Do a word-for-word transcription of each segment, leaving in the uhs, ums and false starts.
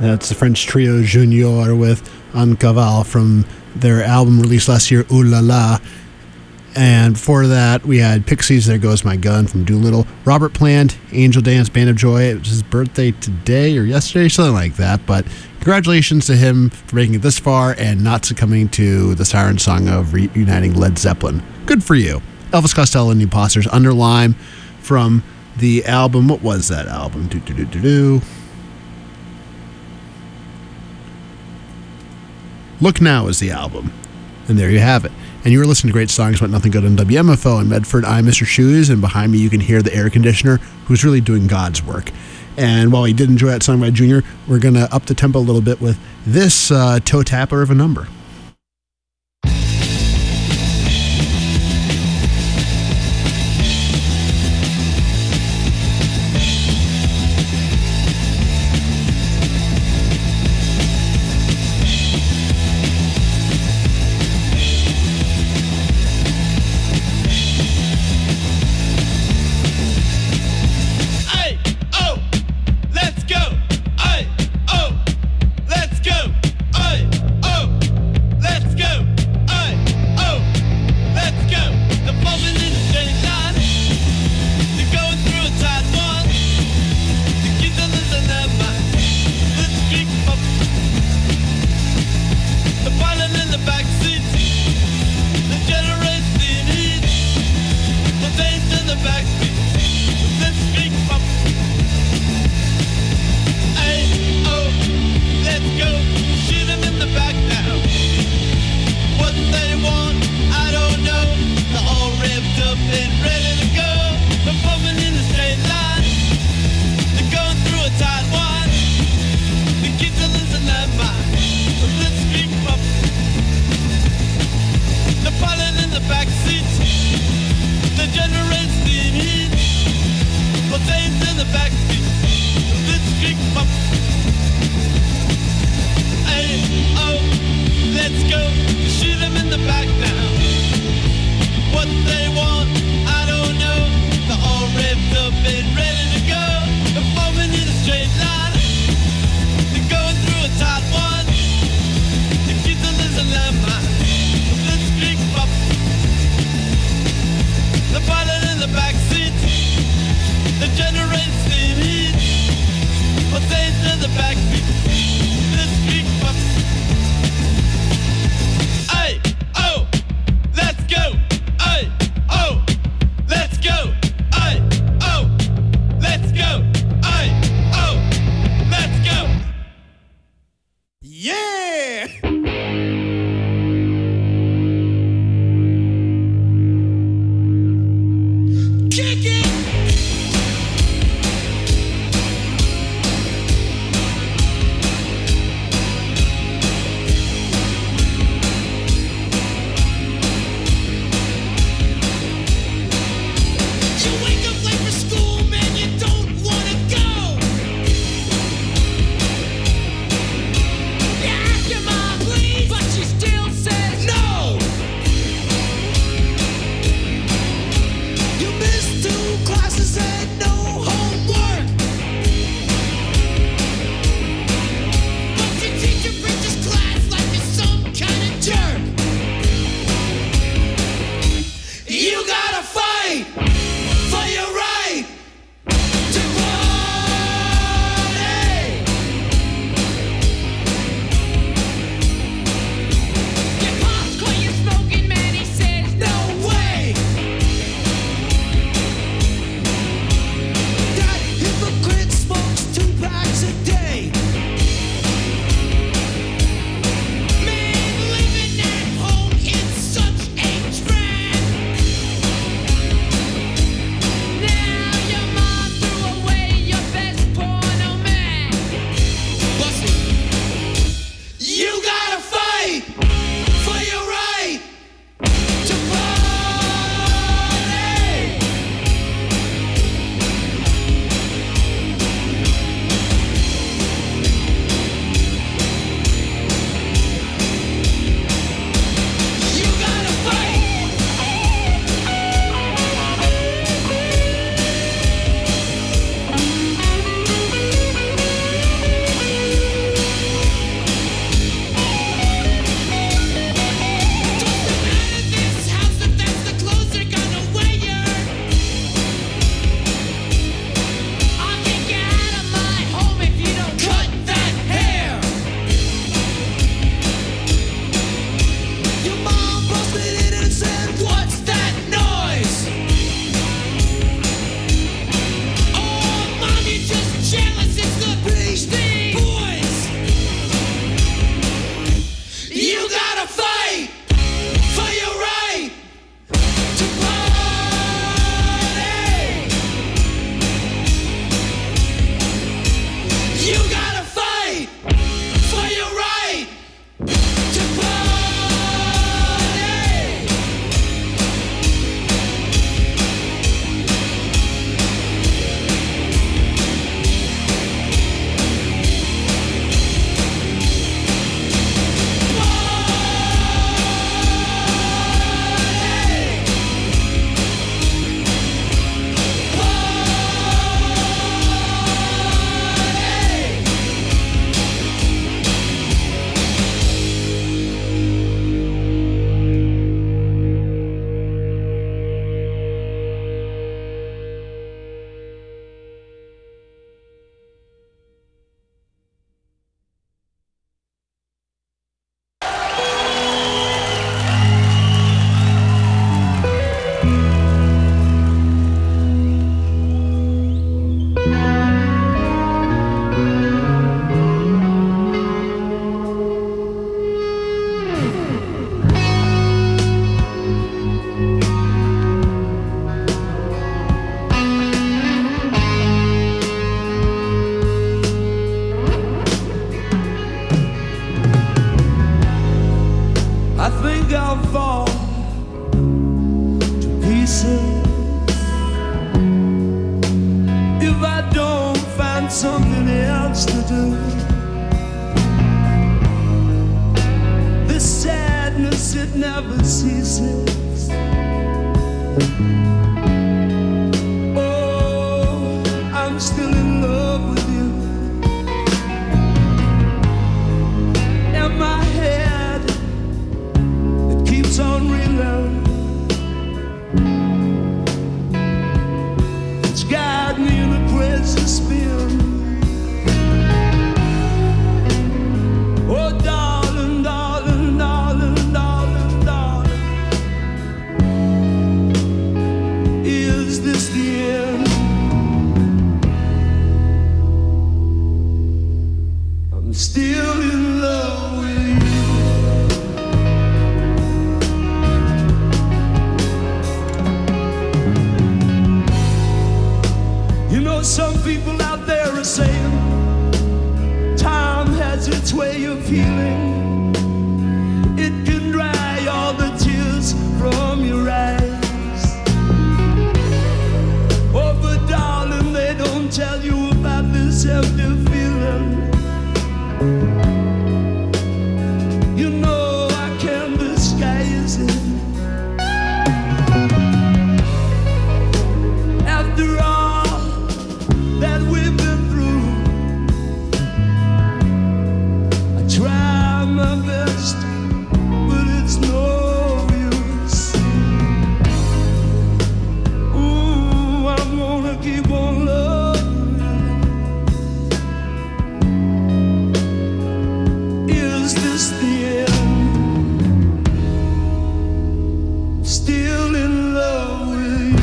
That's the French trio Junior with Un Cavale from their album released last year, Ooh La La. And before that, we had Pixies, There Goes My Gun from Doolittle. Robert Plant, Angel Dance, Band of Joy. It was his birthday today or yesterday, something like that. But congratulations to him for making it this far and not succumbing to the siren song of reuniting Led Zeppelin. Good for you. Elvis Costello and the Imposters, Under Lime from the album. What was that album? Do, do, do, do, do. Look Now is the album. And there you have it. And you were listening to Great Songs About Nothing Good on W M F O in Medford. I'm Mister Shoes, and behind me you can hear the air conditioner, who's really doing God's work. And while we did enjoy that song by Junior, we're going to up the tempo a little bit with this uh, toe tapper of a number. Let's go! something else to do. This sadness, it never ceases. Oh, I'm still in love with you. And my head, it keeps on reloading. It's got me in a crazy spin. Oh, darling, darling, darling, darling, darling, is this the end? I'm still in love with you. You know, some people out there are saying time has its way of healing. It can dry all the tears from your eyes. Oh, but darling, they don't tell you about this empty feeling. You know I can't disguise it. After all that we've been through, I try my best, but it's no use. Ooh, I'm gonna keep on loving you. Is this the end? Still in love with you.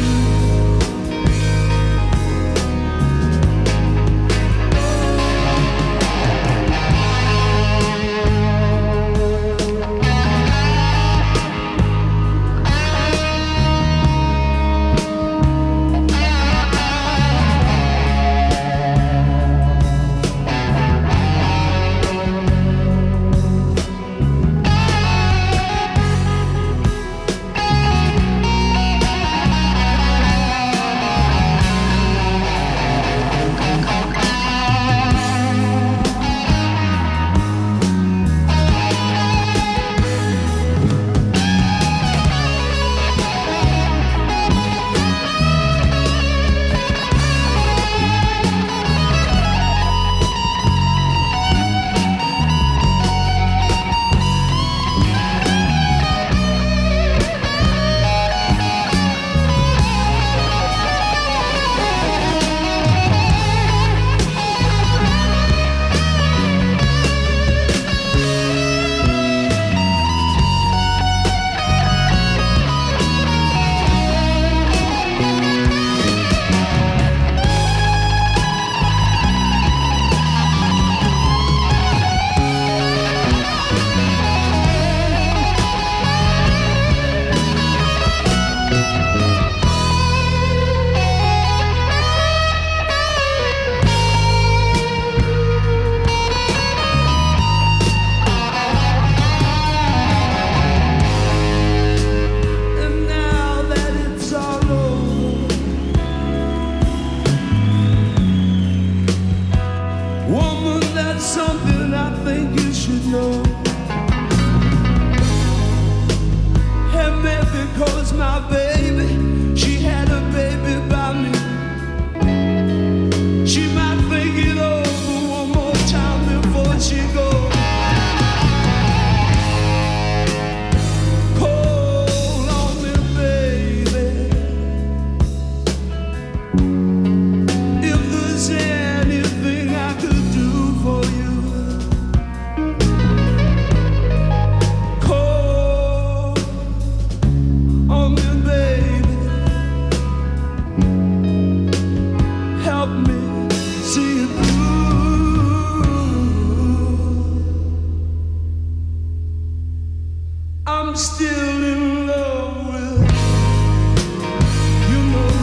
And now that it's all over, woman, that's something I think you should know. And maybe because my baby, she had a baby by me, she might think it over one more time before she goes. Call on me, baby, if there's anything I could do for you. Call on me, baby, help me see it through. I'm still in love with you, know.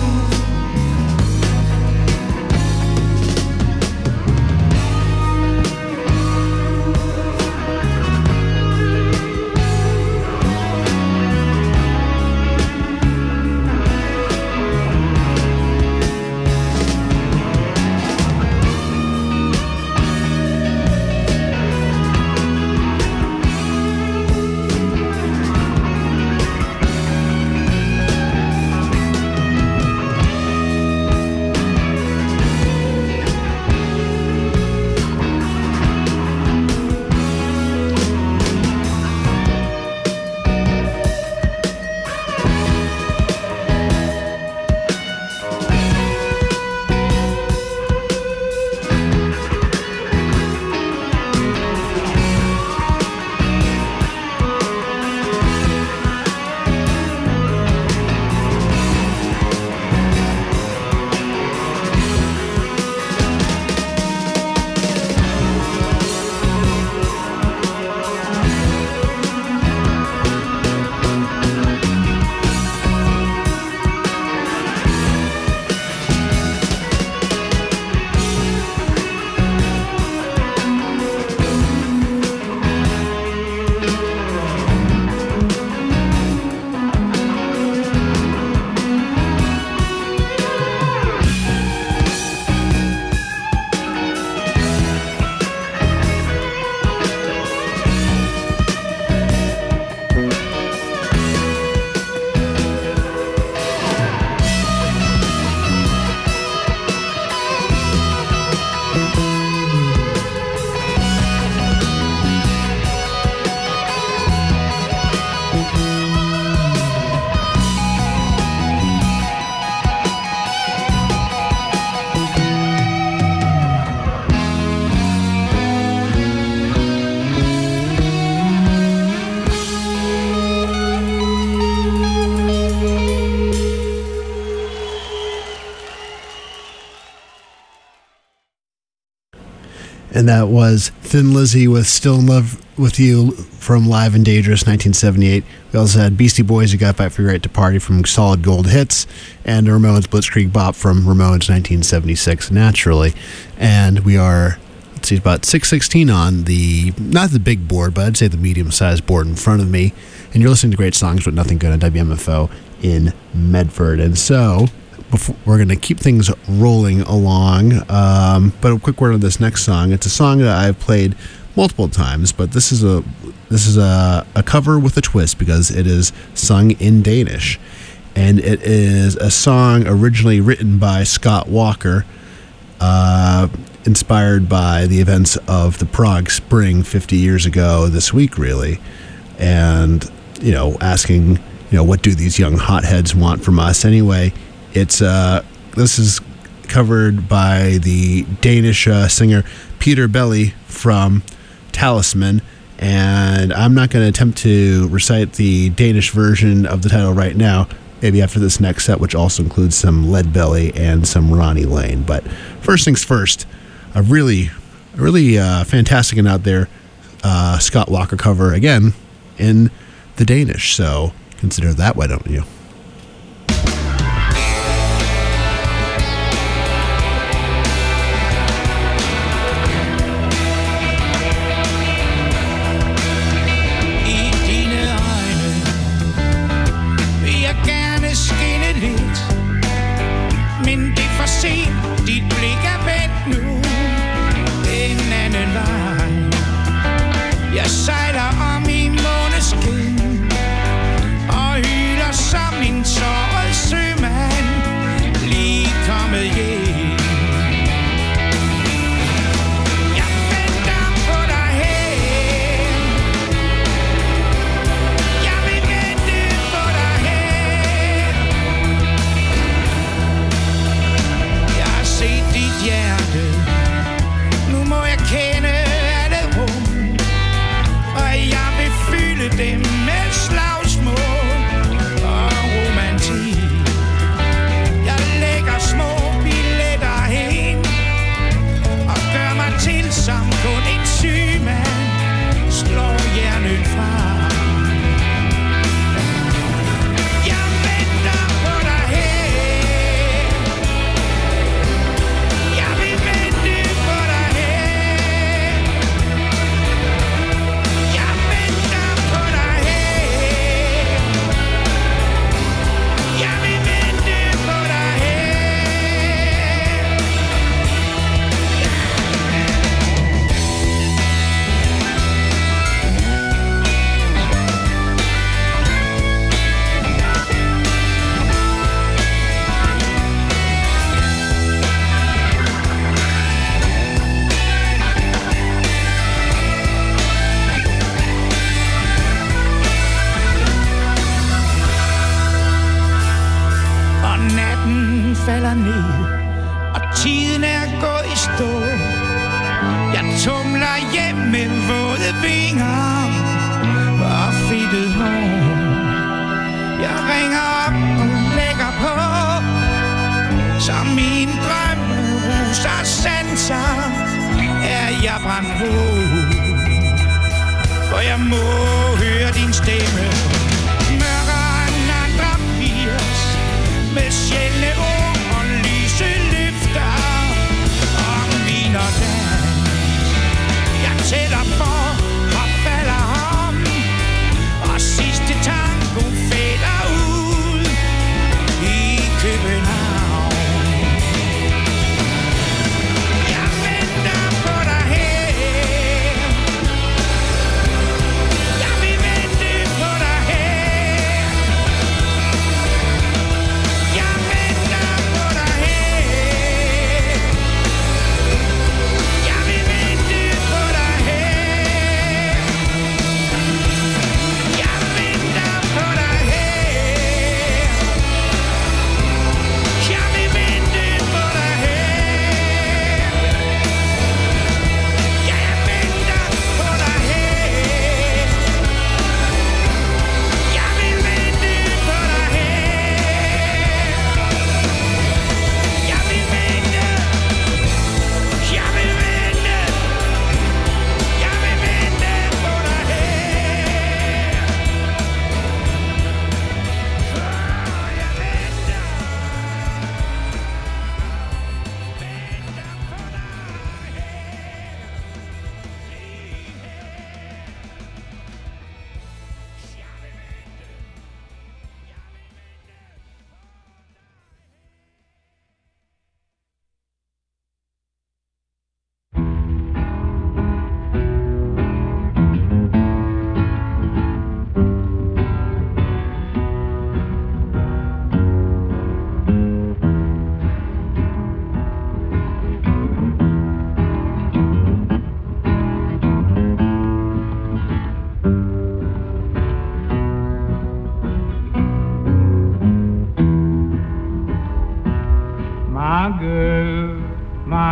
And that was Thin Lizzy with Still in Love with You from Live and Dangerous nineteen seventy-eight. We also had Beastie Boys, You Got Fight for Your Right to Party from Solid Gold Hits, and the Ramones Blitzkrieg Bop from Ramones nineteen seventy-six, Naturally. And we are, let's see, about six sixteen on the, not the big board, but I'd say the medium-sized board in front of me. And you're listening to Great Songs But Nothing Good on W M F O in Medford. And so, before, we're going to keep things rolling along, um, but a quick word on this next song. It's a song that I've played multiple times, but this is a this is a, a cover with a twist because it is sung in Danish, and it is a song originally written by Scott Walker, uh, inspired by the events of the Prague Spring fifty years ago this week, really, and you know, asking, you know, what do these young hotheads want from us anyway? It's uh, this is covered by the Danish uh, singer Peter Belly from Talisman, and I'm not going to attempt to recite the Danish version of the title right now, maybe after this next set, which also includes some Lead Belly and some Ronnie Lane. But first things first, a really, really uh, fantastic and out there uh, Scott Walker cover, again, in the Danish, so consider that, why don't you? falder ned, og tiden er gået i stå. Jeg tumler hjem med våde vinger og fedtet hår. Jeg ringer op og lægger på, så min drømme ruser sanser, er jeg brændt på. For jeg må høre din stemme, mørkere end andre pigers, med sjældne ord og lyse løfter om vin og dans. Jeg tæller på og falder om, og sidste tango fælder ud i København. Jeg venter på dig her, jeg vil vente på dig her.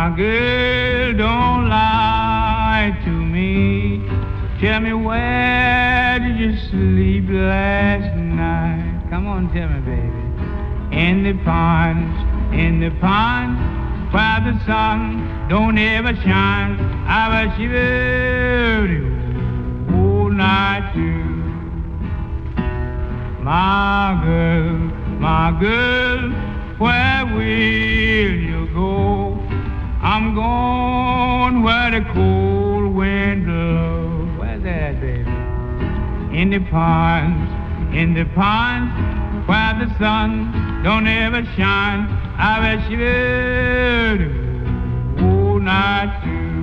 My girl, don't lie to me. Tell me, where did you sleep last night? Come on, tell me, baby. In the pond, in the pond, where the sun don't ever shine. I was shivering all night too. My girl, my girl, where will you go? I'm going where the cold wind blows. Where's that, baby? In the ponds, in the ponds, where the sun don't ever shine. I bet she will all night too.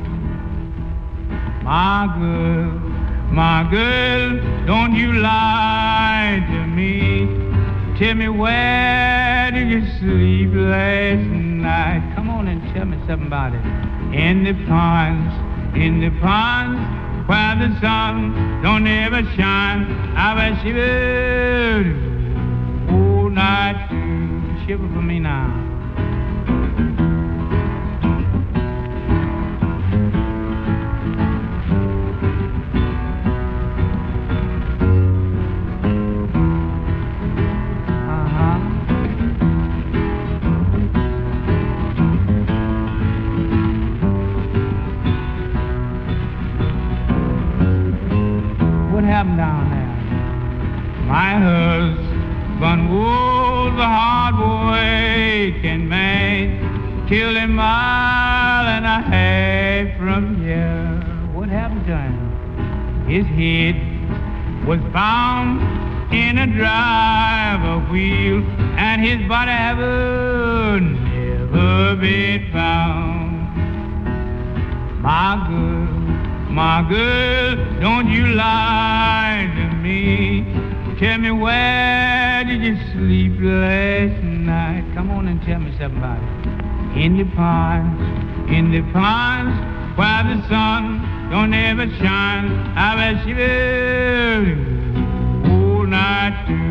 My girl, my girl, don't you lie to me. Tell me, where did you sleep last night? Come on and tell me something about it. In the ponds, in the ponds, where the sun don't ever shine. I bet she will all night too. Shiver for me now. Down there, my husband was a hard working man, killed a mile and a half from here. What happened to him? His head was found in a driver wheel, and his body haven't never been found. My girl, my girl, don't you lie to me. Tell me, where did you sleep last night? Come on and tell me something about it. In the ponds, in the ponds, where the sun don't ever shine. I bet she will all night too.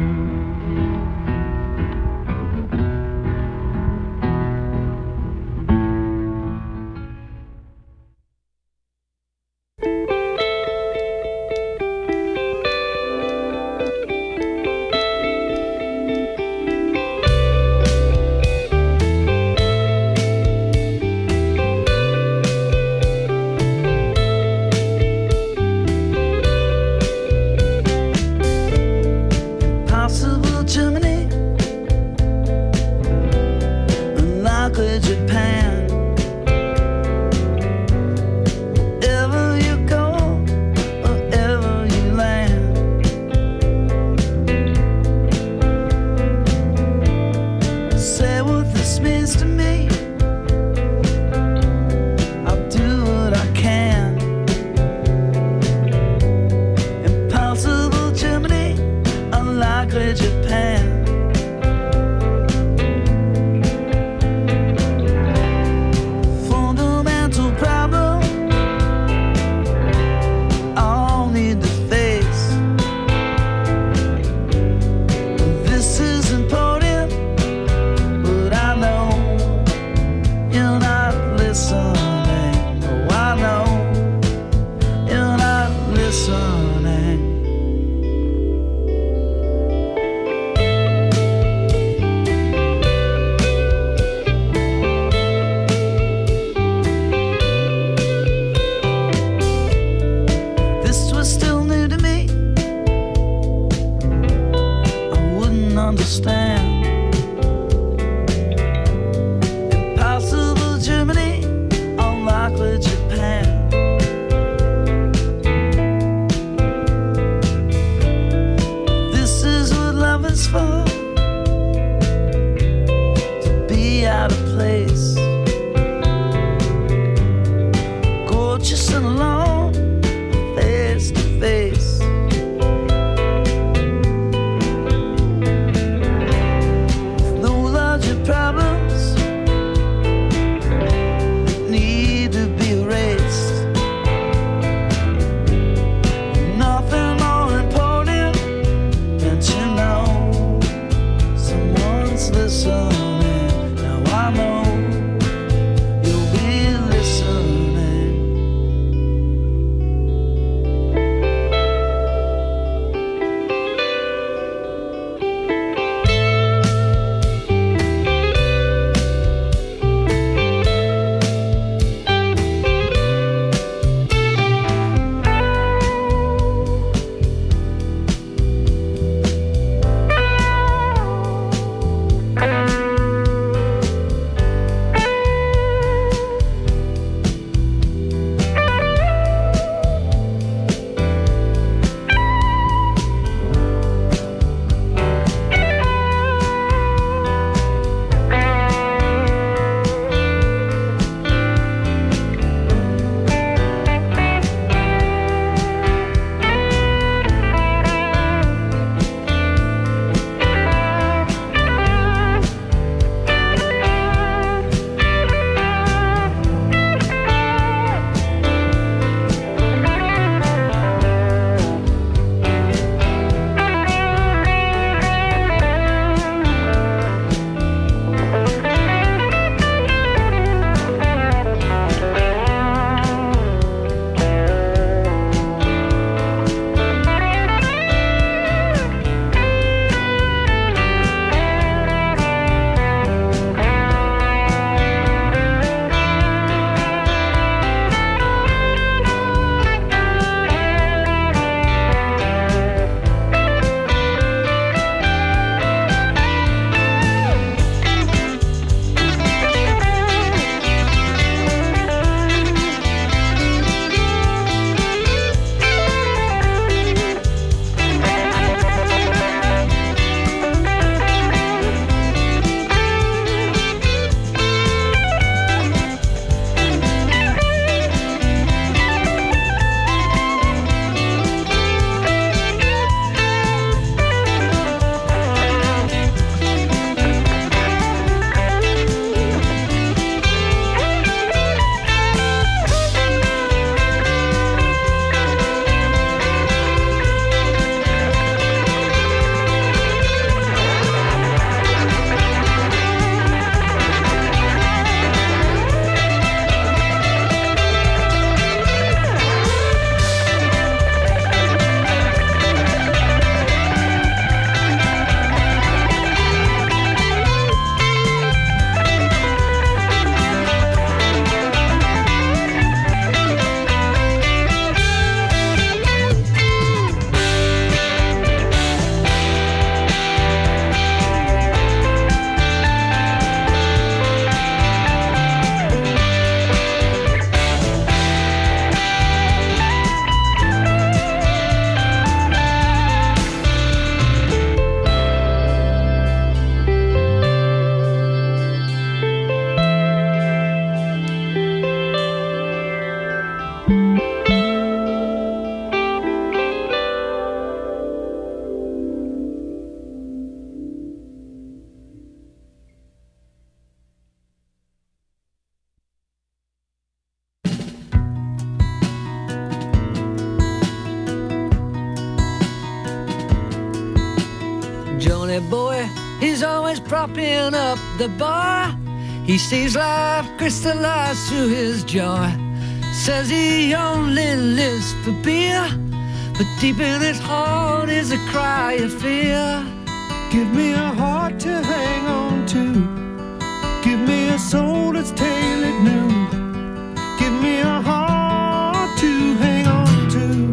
boy, he's always propping up the bar. He sees life crystallize through his joy. Says he only lives for beer, but deep in his heart is a cry of fear. Give me a heart to hang on to. Give me a soul that's tailored new. Give me a heart to hang on to.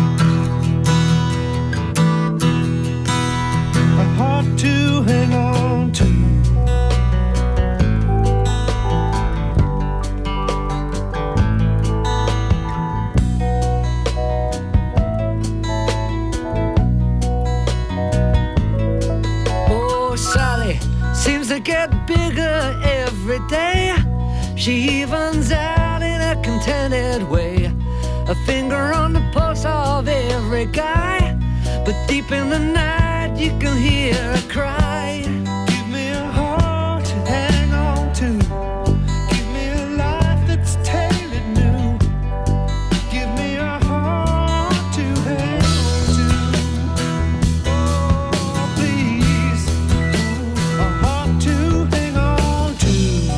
A heart to hang on to. Oh, Sally seems to get bigger every day. She evens out in a contented way. A finger on the pulse of every guy, but deep in the night you can hear her cry. Give me a heart to hang on to. Give me a life that's tailored new. Give me a heart to hang on to. Oh, please. A heart to hang on to.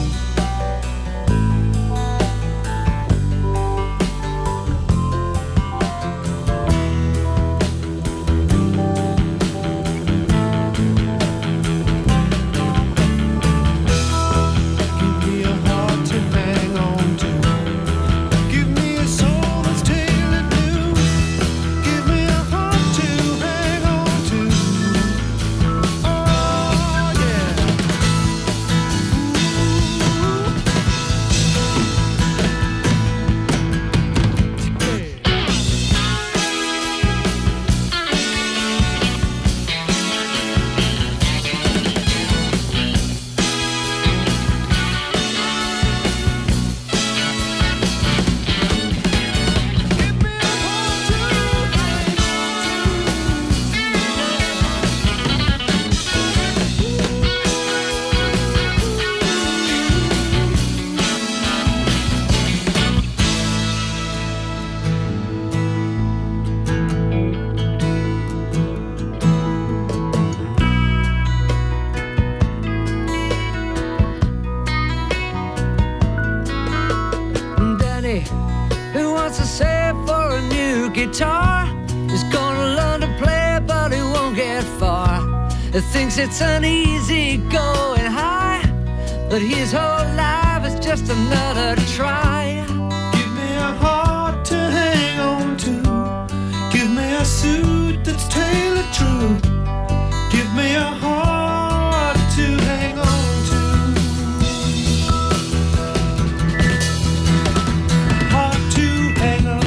Who wants to save for a new guitar? He's gonna learn to play, but he won't get far. He thinks it's an easy going high, but his whole life is just another try. Give me a heart to hang on to. Give me a suit that's tailored true. Give me a heart to hang on to. Heart to hang on.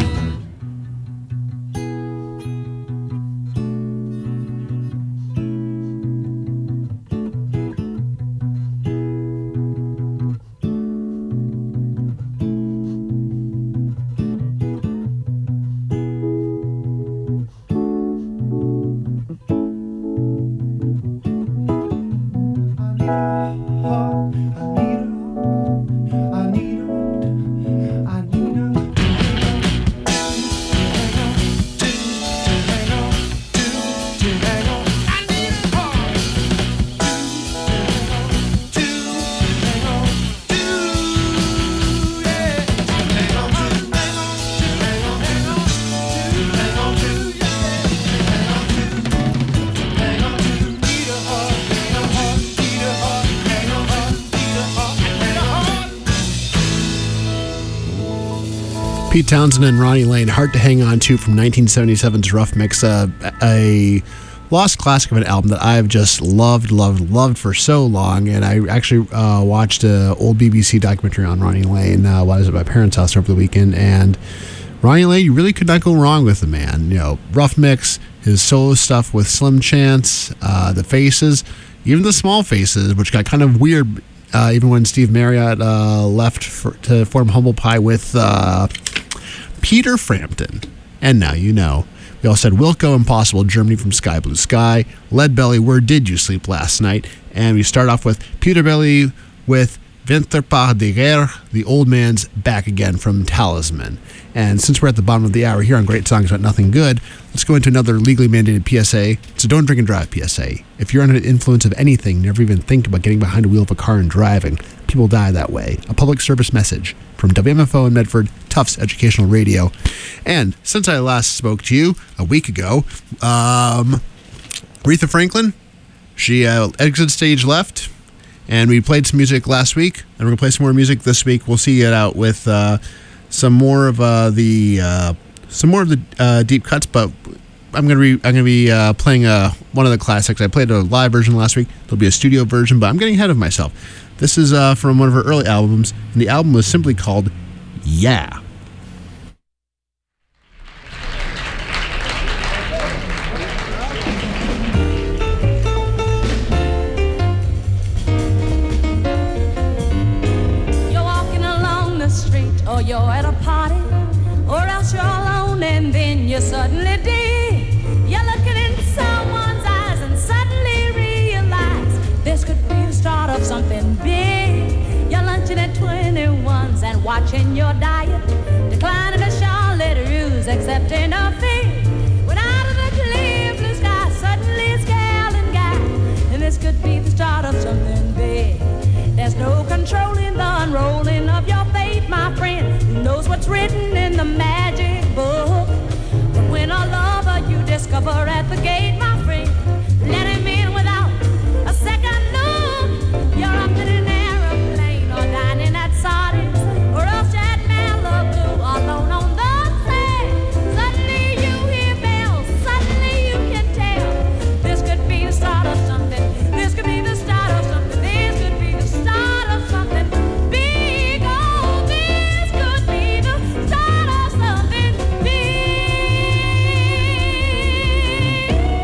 Pete Townsend and Ronnie Lane, Hard to Hang On To from nineteen seventy-seven's Rough Mix, uh, a lost classic of an album that I've just loved, loved, loved for so long. And I actually uh, watched an old B B C documentary on Ronnie Lane uh, while I was at my parents' house over the weekend. And Ronnie Lane, you really could not go wrong with the man. You know, Rough Mix, his solo stuff with Slim Chance, uh, the Faces, even the Small Faces, which got kind of weird uh, even when Steve Marriott uh, left for, to form Humble Pie with uh, Peter Frampton. And Now You Know. We also had Wilco, Impossible Germany from Sky Blue Sky, Lead Belly, Where Did You Sleep Last Night? And we start off with Peter Belly with Vinter pas de guerre, the old man's back again from Talisman. And since we're at the bottom of the hour here on Great Songs About Nothing Good, let's go into another legally mandated P S A. So don't drink and drive P S A. If you're under the influence of anything, never even think about getting behind the wheel of a car and driving. People die that way. A public service message from W M F O in Medford, Tufts Educational Radio. And since I last spoke to you a week ago, um, Aretha Franklin, she uh, exited stage left. And we played some music last week, and we're going to play some more music this week. We'll see it out with uh, some more of uh, the uh, some more of the uh, deep cuts, but I'm going to be I'm going to be uh, playing uh, one of the classics. I played a live version last week. There'll be a studio version, but I'm getting ahead of myself. This is uh, from one of her early albums, and the album was simply called Yeah. You're at a party, or else you're alone, and then you suddenly did. You're looking in someone's eyes and suddenly realize this could be the start of something big. You're lunching at twenty-ones and watching your diet declining a Charlotte Russe, accepting a fee. When out of the clear blue sky, suddenly it's gal and guy, and this could be the start of something big. There's no controlling the unrolling of your fate, my friend. Who knows what's written in the magic book? But when a lover you discover at the gate, my friend, let him in without a second look. You're up in an aeroplane or dining at Sardis, or else you're at Malibu, alone on the sand. Suddenly you hear bells, suddenly you can tell this could be the start of something. This could be the start of something. This could be the start of something big. Oh, this could be the start of something big.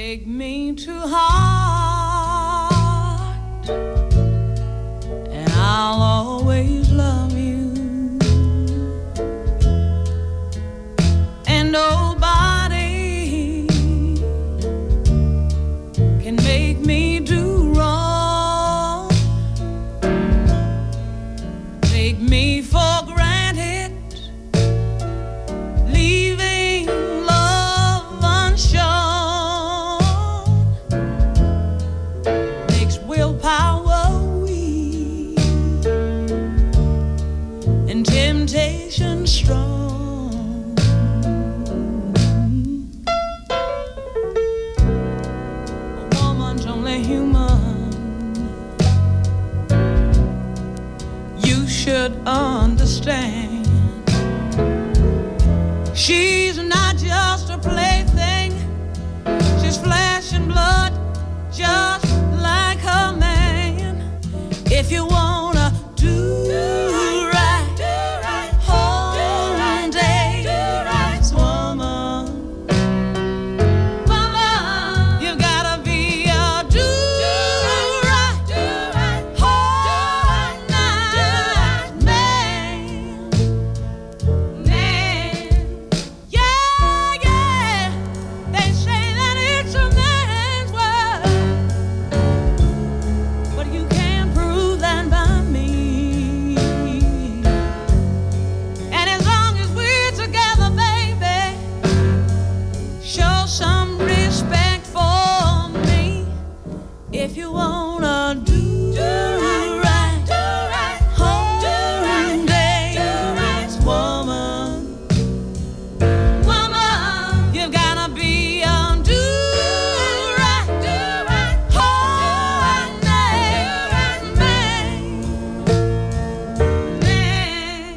Take me to heart, and I'll always love you. And nobody can make me do wrong. Take me for granted, leaving love unshown. Makes willpower weak and temptation strong. A woman's only human. You should understand. She's not just a plaything. She's flesh and blood, just like her man. If you wanna do right, whole day, woman, woman, you gotta be a do right, whole night man, man. Yeah, yeah. They say that it's a man's world, but you can't prove that by me. And as long as we're together, baby, show some respect for me. If you wanna do right, whole day, woman, woman, you've gotta be on do right, whole night man, man.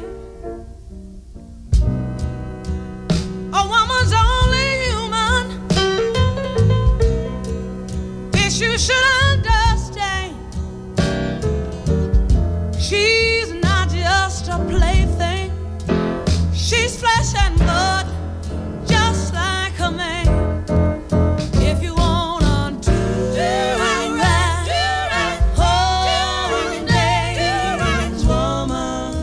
A woman's only human. This you should understand. She's not just a plaything. She's flesh and blood, just like a man. If you wanna do right, whole day, woman,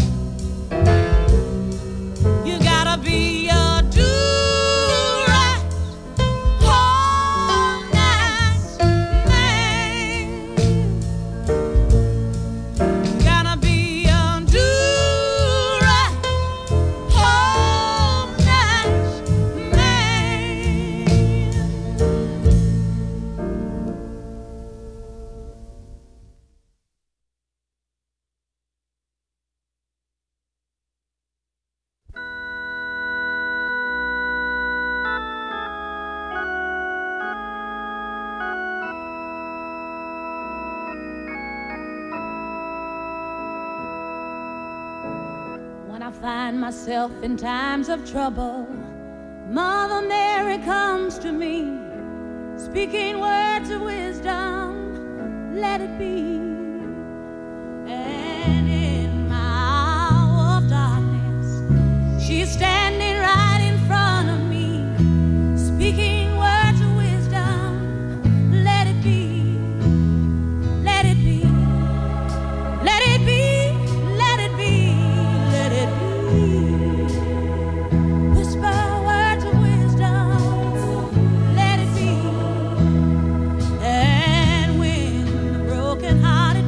you gotta be a do right, whole night man. You gotta be a do right, whole night man. When I find myself in times of trouble, Mother Mary comes to me, speaking words of wisdom, let it be. And in my hour of darkness, she's standing right in front of me, speaking words of wisdom, let it be, let it be, let it be, let it be, let it be. Whisper words of wisdom, let it be. And when the broken hearted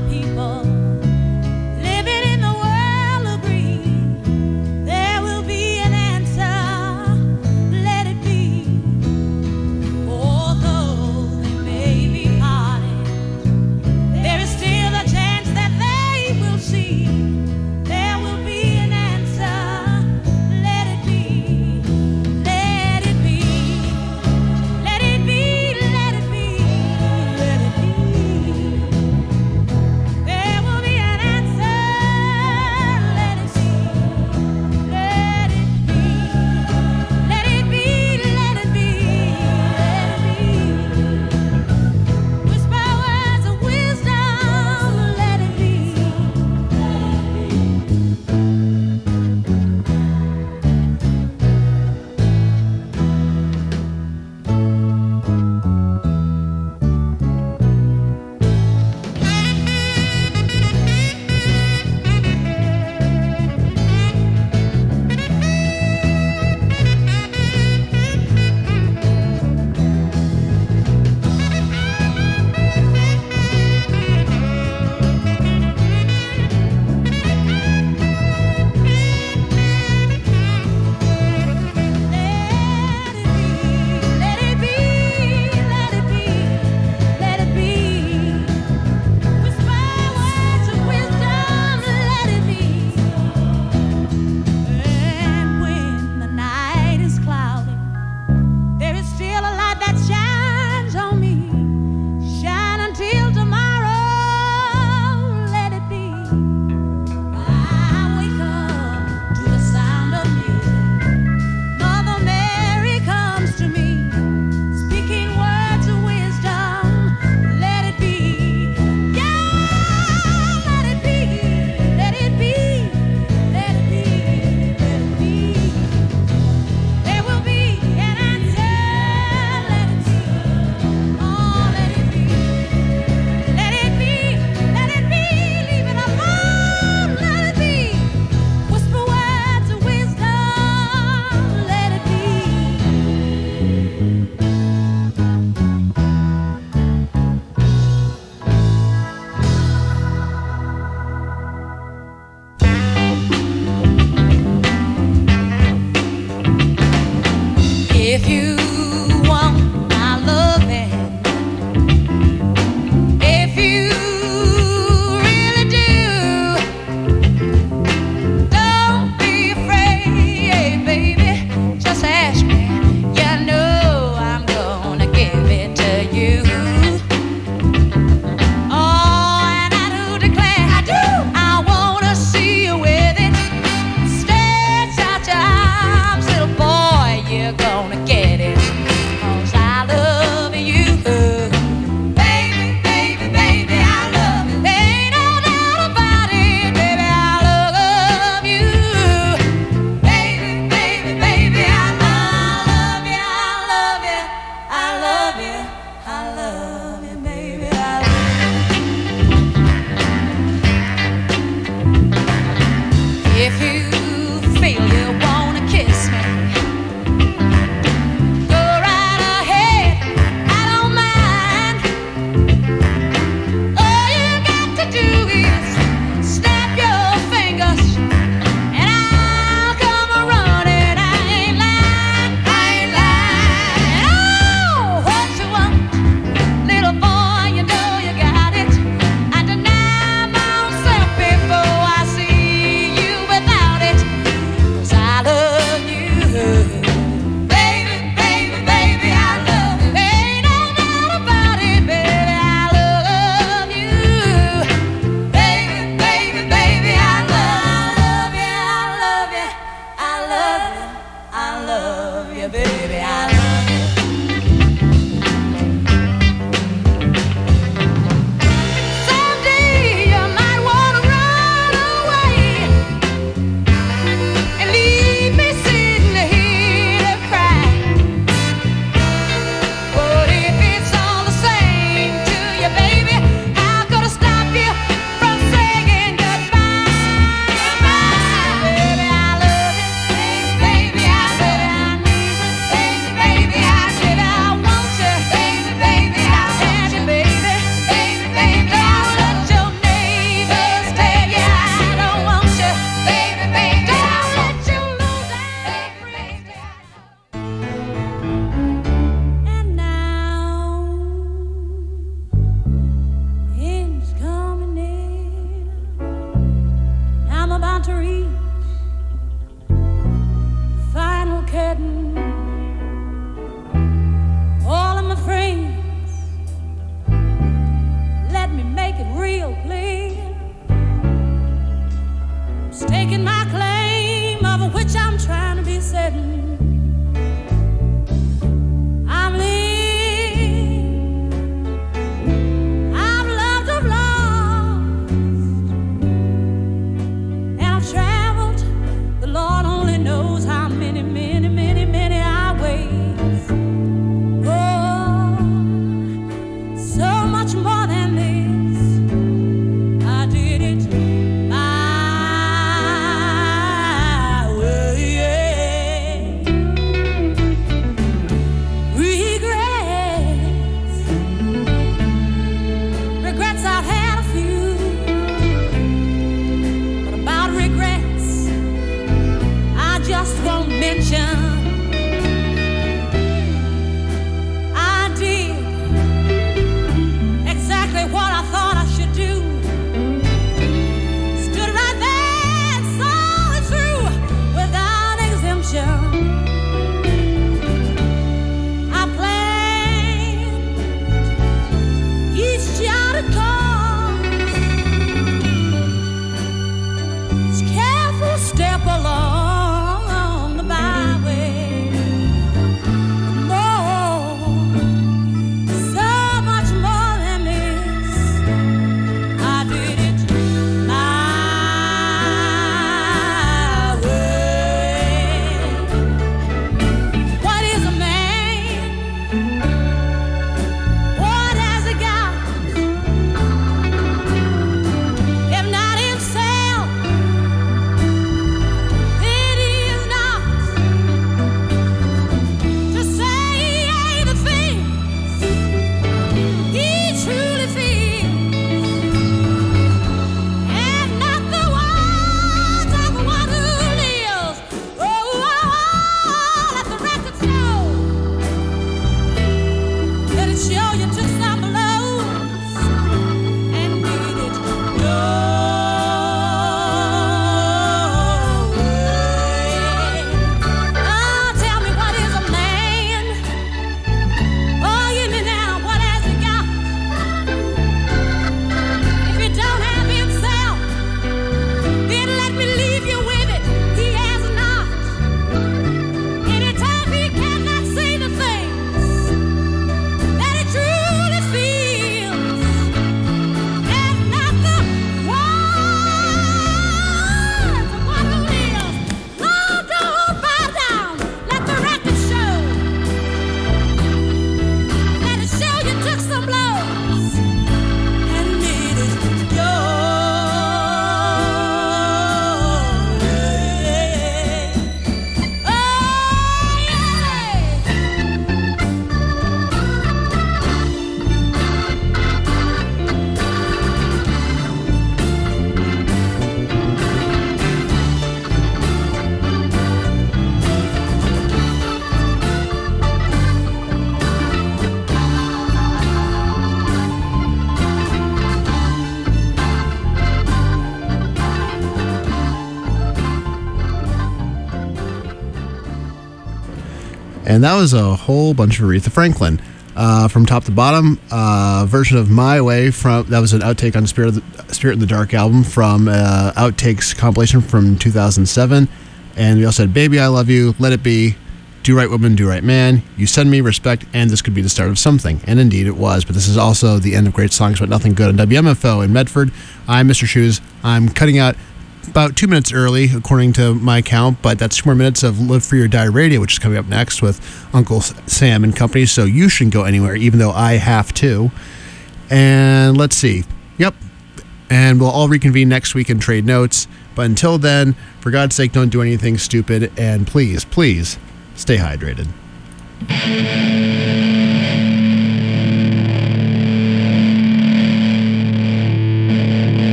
And that was a whole bunch of Aretha Franklin. Uh, from top to bottom, uh, version of My Way from that was an outtake on Spirit of the, Spirit in the Dark album from uh, Outtakes compilation from two thousand seven. And we also had Baby I Love You, Let It Be, Do Right Woman, Do Right Man, You Send Me, Respect, and This Could Be the Start of Something. And indeed it was, but this is also the end of Great Songs But Nothing Good on W M F O in Medford. I'm Mister Shoes. I'm cutting out about two minutes early, according to my count, but that's two more minutes of Live Free or Die Radio, which is coming up next with Uncle Sam and company, so you shouldn't go anywhere, even though I have to. And let's see. Yep. And we'll all reconvene next week and trade notes. But until then, for God's sake, don't do anything stupid, and please, please, stay hydrated.